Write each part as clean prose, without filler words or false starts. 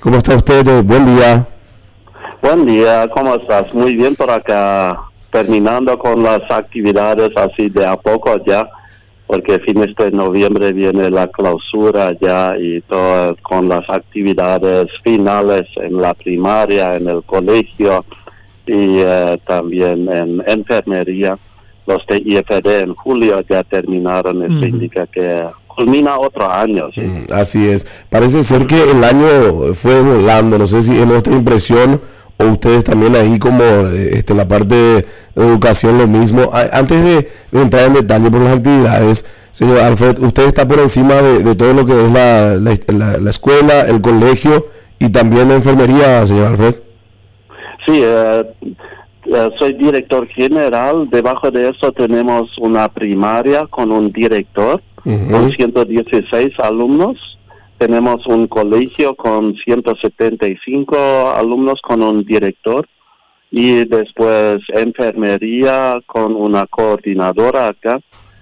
¿Cómo está usted? Buen día. Buen día, ¿cómo estás? Muy bien por acá, terminando con las actividades así de a poco ya, porque fines de noviembre viene la clausura ya y todo con las actividades finales en la primaria, en el colegio y también en enfermería. Los de IFD en julio ya terminaron, eso indica que culmina otro año. ¿Sí? Así es, parece ser que el año fue volando, no sé si es nuestra impresión o ustedes también ahí como en la parte de educación lo mismo. Antes de entrar en detalle por las actividades, señor Alfred, usted está por encima de todo lo que es la escuela, el colegio y también la enfermería, señor Alfred. Sí, soy director general. Debajo de eso tenemos una primaria con un director con 116 alumnos. Tenemos un colegio con 175 alumnos con un director. Y después enfermería con una coordinadora acá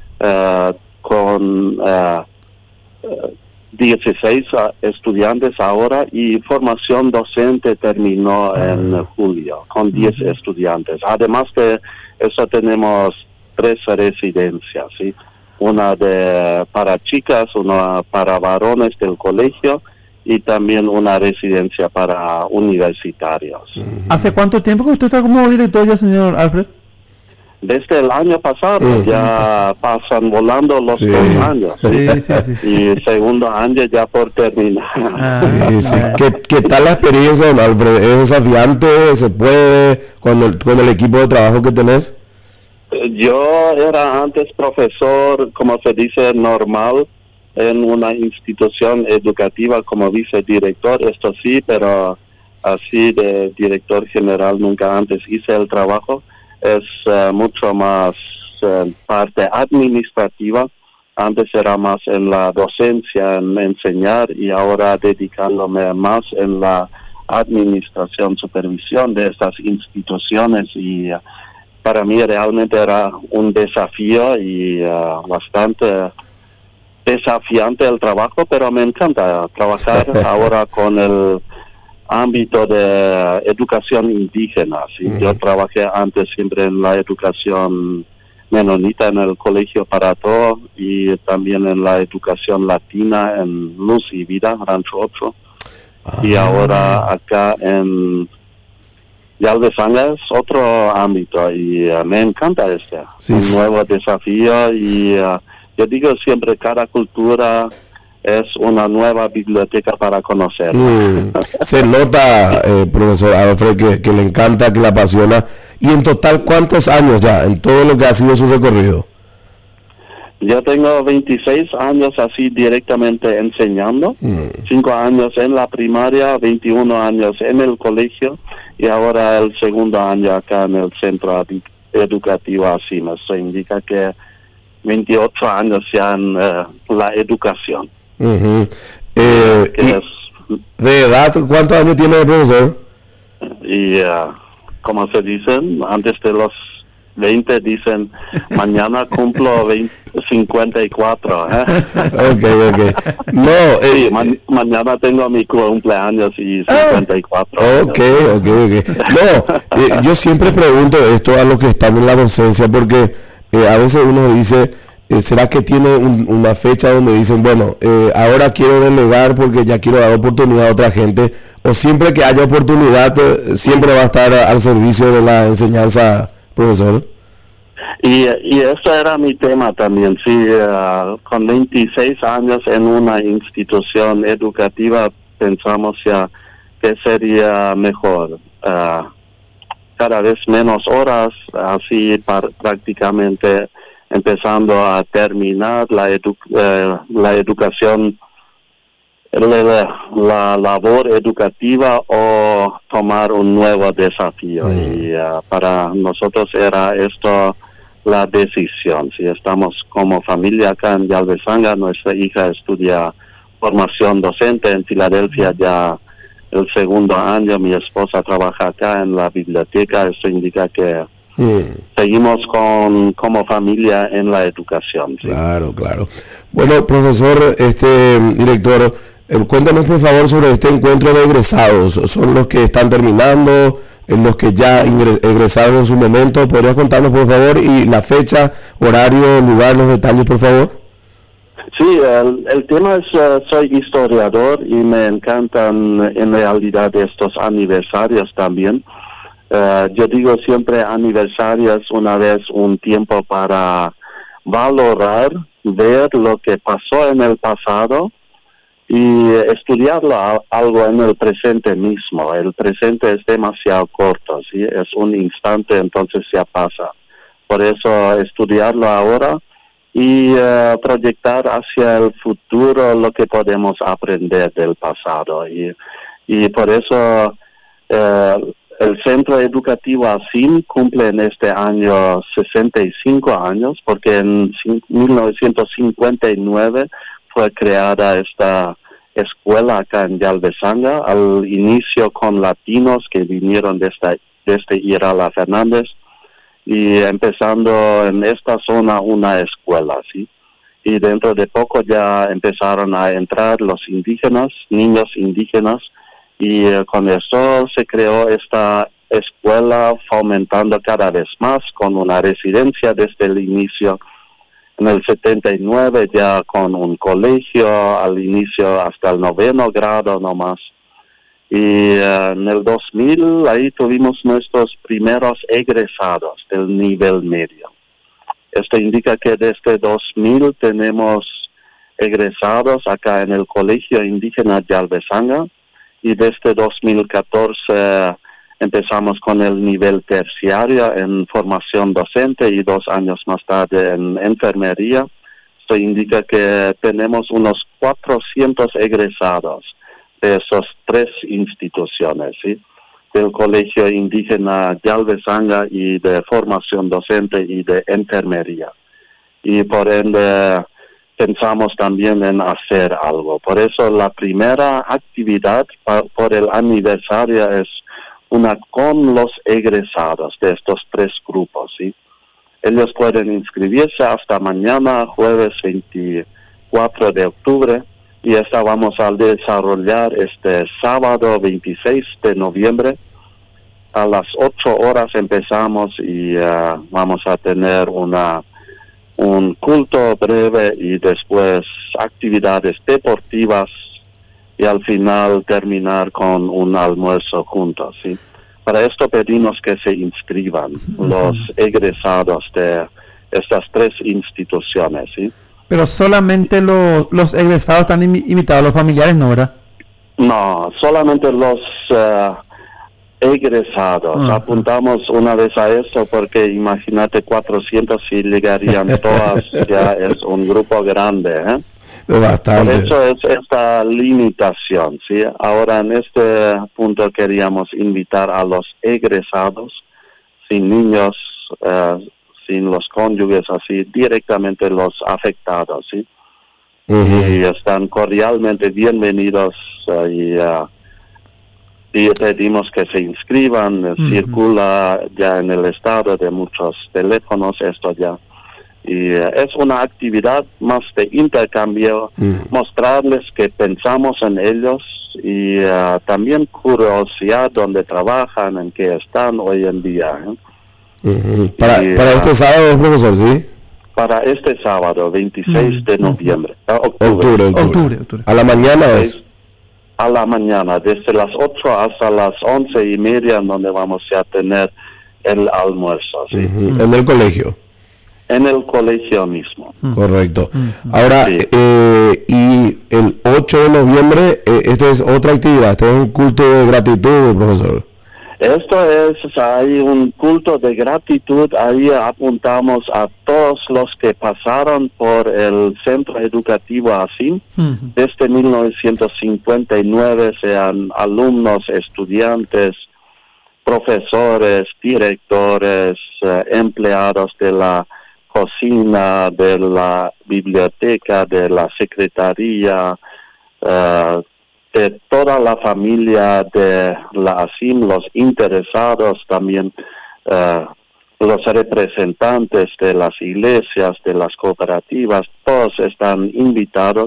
con 16 estudiantes ahora, y formación docente terminó en julio con 10 estudiantes. Además de eso tenemos 3 residencias, ¿sí? Una para chicas, una para varones del colegio y también una residencia para universitarios. ¿Hace cuánto tiempo que usted está como director ya, señor Alfred? Desde el año pasado, ya pasan volando los 2 años. Sí. Y el segundo año ya por terminar. Sí. ¿Qué tal la experiencia, don Alfred? ¿Es desafiante? ¿Se puede con el equipo de trabajo que tenés? Yo era antes profesor, como se dice, normal, en una institución educativa como vicedirector, esto sí, pero así de director general nunca antes hice el trabajo. Es mucho más parte administrativa. Antes era más en la docencia, en enseñar, y ahora dedicándome más en la administración, supervisión de estas instituciones, y para mí realmente era un desafío y bastante desafiante el trabajo, pero me encanta trabajar ahora con el ámbito de educación indígena. ¿Sí? Yo trabajé antes siempre en la educación menonita en el Colegio para Todo, y también en la educación latina en Luz y Vida, Rancho 8. Y ahora acá en Yalvezanga es otro ámbito, y me encanta un nuevo desafío, y yo digo siempre, cada cultura es una nueva biblioteca para conocer. Se nota, profesor Alfred, que le encanta, que le apasiona. Y en total, ¿cuántos años ya en todo lo que ha sido su recorrido? Yo tengo 26 años así directamente enseñando, 5 años en la primaria, 21 años en el colegio, y ahora el segundo año acá en el centro educativo así. Eso indica que 28 años ya en la educación. ¿De edad cuántos años tiene el profesor? Y como se dicen, antes de los 20 dicen, mañana cumplo 54. Okay. No, mañana tengo mi cumpleaños y 54. Okay. No, yo siempre pregunto esto a los que están en la docencia, porque a veces uno dice, ¿será que tiene una fecha donde dicen, bueno, ahora quiero delegar porque ya quiero dar oportunidad a otra gente? ¿O siempre que haya oportunidad, siempre va a estar al servicio de la enseñanza, profesor? Y eso era mi tema también, sí. Con 26 años en una institución educativa, pensamos ya que sería mejor. Cada vez menos horas, así prácticamente empezando a terminar la educación, la labor educativa, o tomar un nuevo desafío. Y para nosotros era esto la decisión. Si estamos como familia acá en Yalvezanga, nuestra hija estudia formación docente en Filadelfia ya el segundo año, mi esposa trabaja acá en la biblioteca. Eso indica que seguimos como familia en la educación. ¿Sí? Claro. Bueno, profesor, director, Cuéntanos por favor sobre este encuentro de egresados. ¿Son los que están terminando, los que ya egresaron en su momento? ¿Podrías contarnos por favor? Y la fecha, horario, lugar, los detalles por favor. Sí, el tema es, soy historiador y me encantan en realidad estos aniversarios también. Yo digo siempre aniversarios una vez un tiempo para valorar, ver lo que pasó en el pasado y estudiarlo algo en el presente mismo. El presente es demasiado corto, ¿sí? Es un instante, entonces ya pasa. Por eso estudiarlo ahora y proyectar hacia el futuro lo que podemos aprender del pasado. Y por eso el Centro Educativo ASIM cumple en este año 65 años, porque en 1959 fue creada esta escuela acá en Yalbezanga, al inicio con latinos que vinieron desde Irala Fernández, y empezando en esta zona una escuela, ¿sí? Y dentro de poco ya empezaron a entrar los indígenas, niños indígenas, y con eso se creó esta escuela fomentando cada vez más con una residencia desde el inicio. En el 79 ya con un colegio al inicio hasta el 9º grado nomás. Y en el 2000 ahí tuvimos nuestros primeros egresados del nivel medio. Esto indica que desde 2000 tenemos egresados acá en el Colegio Indígena Yalbezanga y desde 2014 empezamos con el nivel terciario en formación docente y 2 años más tarde en enfermería. Esto indica que tenemos unos 400 egresados de esas 3 instituciones, ¿sí? Del Colegio Indígena Yalbezanga y de formación docente y de enfermería. Y por ende pensamos también en hacer algo. Por eso la primera actividad por el aniversario es una con los egresados de estos 3 grupos, ¿sí? Ellos pueden inscribirse hasta mañana, jueves 24 de octubre, y esta vamos a desarrollar este sábado 26 de noviembre. A las 8 horas empezamos y vamos a tener un culto breve y después actividades deportivas y al final terminar con un almuerzo juntos, ¿sí? Para esto pedimos que se inscriban los egresados de estas 3 instituciones, ¿sí? Pero solamente los egresados están invitados, los familiares no, ¿verdad? No, solamente los egresados. Apuntamos una vez a eso porque imagínate 400 si llegarían todas, ya es un grupo grande, ¿eh? Bastante. Por eso es esta limitación, ¿sí? Ahora en este punto queríamos invitar a los egresados, sin niños, sin los cónyuges, así, directamente los afectados, ¿sí? Y están cordialmente bienvenidos y pedimos que se inscriban. Circula ya en el estado de muchos teléfonos esto ya. Y es una actividad más de intercambio, mostrarles que pensamos en ellos y también curiosidad dónde trabajan, en qué están hoy en día, ¿eh? Para este sábado, profesor, ¿sí? Para este sábado, 26 de noviembre. Octubre. A la mañana es. A la mañana, desde las 8 hasta las 11:30, donde vamos a tener el almuerzo, ¿sí? En el colegio. En el colegio mismo. Correcto. Ahora, sí. Y el 8 de noviembre, esta es otra actividad, este es un culto de gratitud, profesor. Esto es, hay un culto de gratitud, ahí apuntamos a todos los que pasaron por el Centro Educativo ASIM, desde 1959, sean alumnos, estudiantes, profesores, directores, empleados de la cocina, de la biblioteca, de la secretaría, de toda la familia de la ASIM, los interesados también, los representantes de las iglesias, de las cooperativas, todos están invitados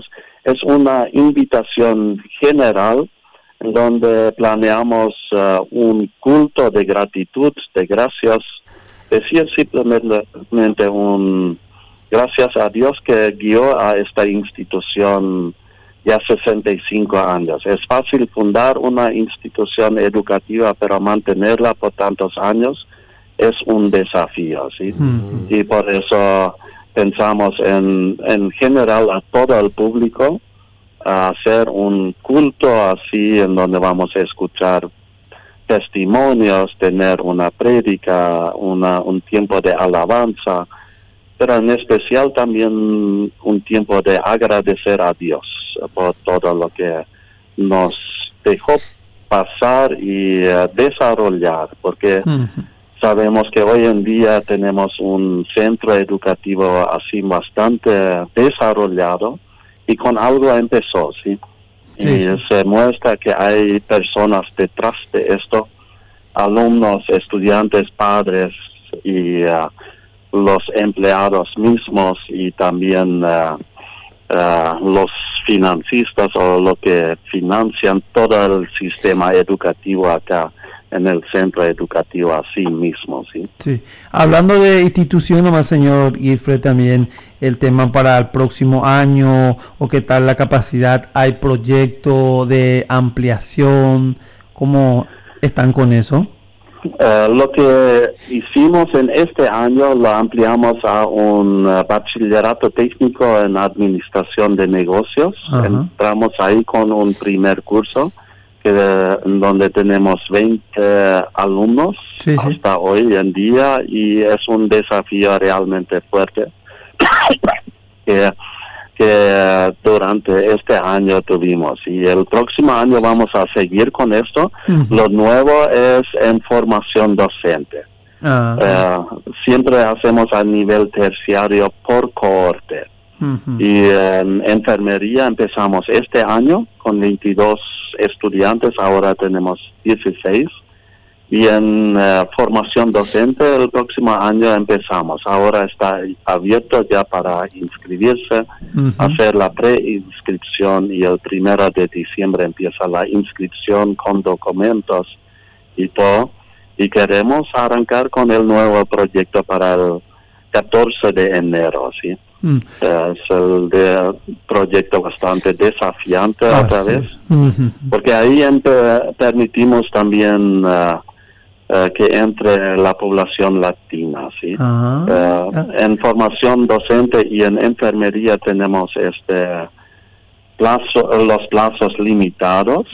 es una invitación general en donde planeamos un culto de gratitud, de gracias, decir simplemente un gracias a Dios que guió a esta institución ya 65 años. Es fácil fundar una institución educativa, pero mantenerla por tantos años es un desafío, ¿sí? Y por eso pensamos en general a todo el público, a hacer un culto así en donde vamos a escuchar testimonios, tener una prédica, un tiempo de alabanza, pero en especial también un tiempo de agradecer a Dios por todo lo que nos dejó pasar y desarrollar, porque sabemos que hoy en día tenemos un centro educativo así bastante desarrollado y con algo empezó, ¿sí? Y se muestra que hay personas detrás de esto, alumnos, estudiantes, padres y los empleados mismos y también los financistas o lo que financian todo el sistema educativo acá en el centro educativo así mismo, ¿sí? Sí. Hablando de institución nomás, señor Guilfred, también el tema para el próximo año o qué tal la capacidad, ¿hay proyecto de ampliación? ¿Cómo están con eso? Lo que hicimos en este año lo ampliamos a un bachillerato técnico en administración de negocios. Entramos ahí con un primer curso donde tenemos 20 alumnos hasta hoy en día, y es un desafío realmente fuerte que durante este año tuvimos, y el próximo año vamos a seguir con esto. Lo nuevo es en formación docente. Siempre hacemos a nivel terciario por cohorte. Y en enfermería empezamos este año con 22 estudiantes, ahora tenemos 16. Y en formación docente el próximo año empezamos. Ahora está abierto ya para inscribirse, hacer la preinscripción, y el 1 de diciembre empieza la inscripción con documentos y todo. Y queremos arrancar con el nuevo proyecto para el 14 de enero, ¿sí? Es el proyecto bastante desafiante otra vez, porque ahí permitimos también que entre la población latina, ¿sí? En formación docente y en enfermería tenemos los plazos limitados,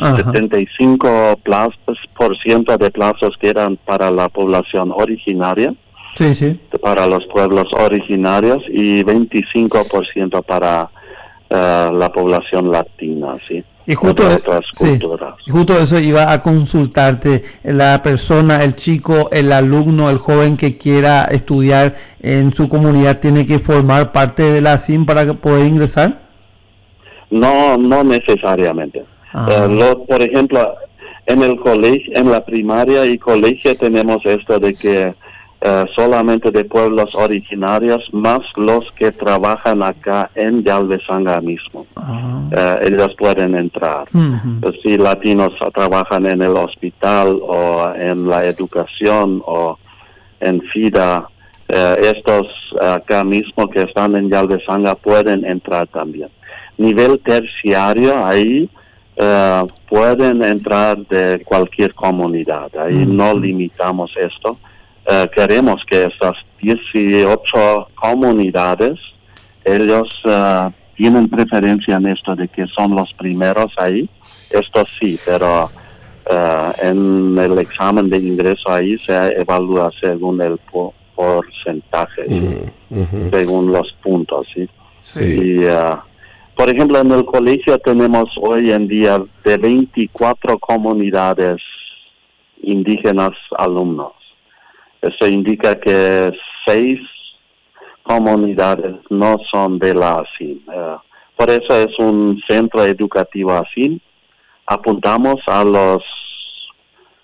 75% de plazos que eran para la población originaria, para los pueblos originarios, y 25% para la población latina, ¿sí? Y justo, y justo eso iba a consultarte, la persona, el chico, el alumno, el joven que quiera estudiar en su comunidad, ¿tiene que formar parte de la ASIM para poder ingresar? No necesariamente. Por ejemplo, en el colegio, en la primaria y colegio tenemos esto de que solamente de pueblos originarios, más los que trabajan acá en Yalbezanga mismo. Ellos pueden entrar. Si latinos trabajan en el hospital o en la educación o en FIDA, estos acá mismo que están en Yalbezanga pueden entrar también. Nivel terciario, ahí pueden entrar de cualquier comunidad. Ahí no limitamos esto. Queremos que estas 18 comunidades, ellos tienen preferencia en esto de que son los primeros ahí. Esto sí, pero en el examen de ingreso ahí se evalúa según el porcentaje, según los puntos, ¿sí? Y, por ejemplo, en el colegio tenemos hoy en día de 24 comunidades indígenas alumnos. Eso indica que 6 comunidades no son de la ASIM. Por eso es un centro educativo ASIM. Apuntamos a los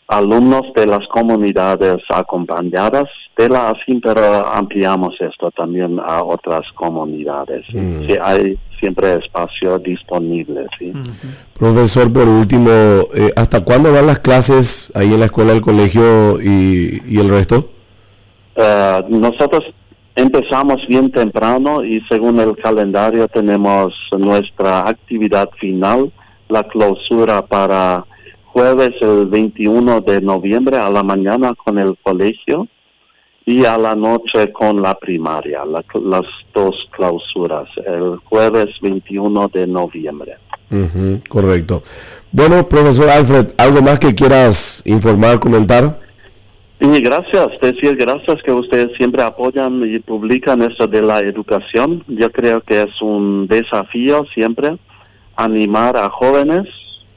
alumnos de las comunidades acompañadas de la ASIM, pero ampliamos esto también a otras comunidades. ¿Sí? Sí, hay siempre espacio disponible. ¿Sí? Profesor, por último, ¿hasta cuándo van las clases ahí en la escuela, el colegio y el resto? Nosotros empezamos bien temprano y según el calendario tenemos nuestra actividad final, la clausura para jueves el 21 de noviembre a la mañana con el colegio y a la noche con la primaria, las dos clausuras, el jueves 21 de noviembre. Correcto. Bueno, profesor Alfred, ¿algo más que quieras informar, comentar? Y gracias, decir gracias que ustedes siempre apoyan y publican esto de la educación. Yo creo que es un desafío siempre animar a jóvenes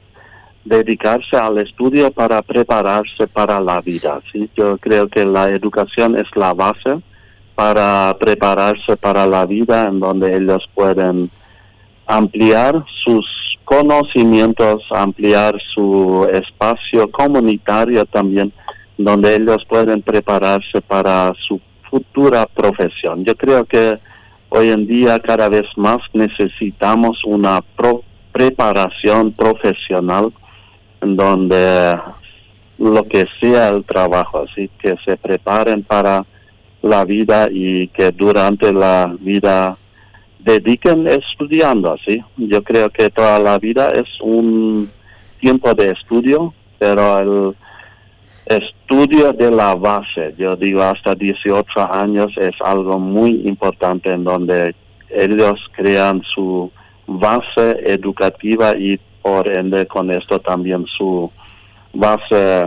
dedicarse al estudio para prepararse para la vida. ¿Sí? Yo creo que la educación es la base para prepararse para la vida, en donde ellos pueden ampliar sus conocimientos, ampliar su espacio comunitario también, donde ellos pueden prepararse para su futura profesión. Yo creo que hoy en día cada vez más necesitamos una preparación profesional en donde lo que sea el trabajo, así que se preparen para la vida y que durante la vida dediquen estudiando, así. Yo creo que toda la vida es un tiempo de estudio, pero el estudio de la base, yo digo hasta 18 años, es algo muy importante en donde ellos crean su base educativa y por ende con esto también su base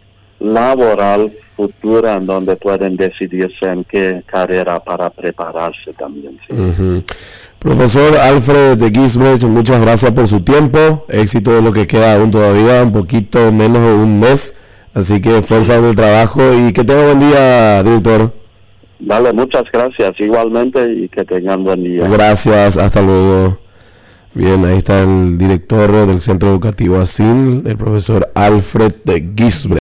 laboral futura, en donde pueden decidirse en qué carrera para prepararse también. ¿Sí? Profesor Alfred de Gisbrecht, muchas gracias por su tiempo, éxito de lo que queda aún todavía, un poquito menos de un mes, así que fuerza de trabajo y que tenga buen día, director. Dale, muchas gracias igualmente y que tengan buen día. Gracias, hasta luego. Bien, ahí está el director del Centro Educativo ASIL, el profesor Alfred de Gisbrecht.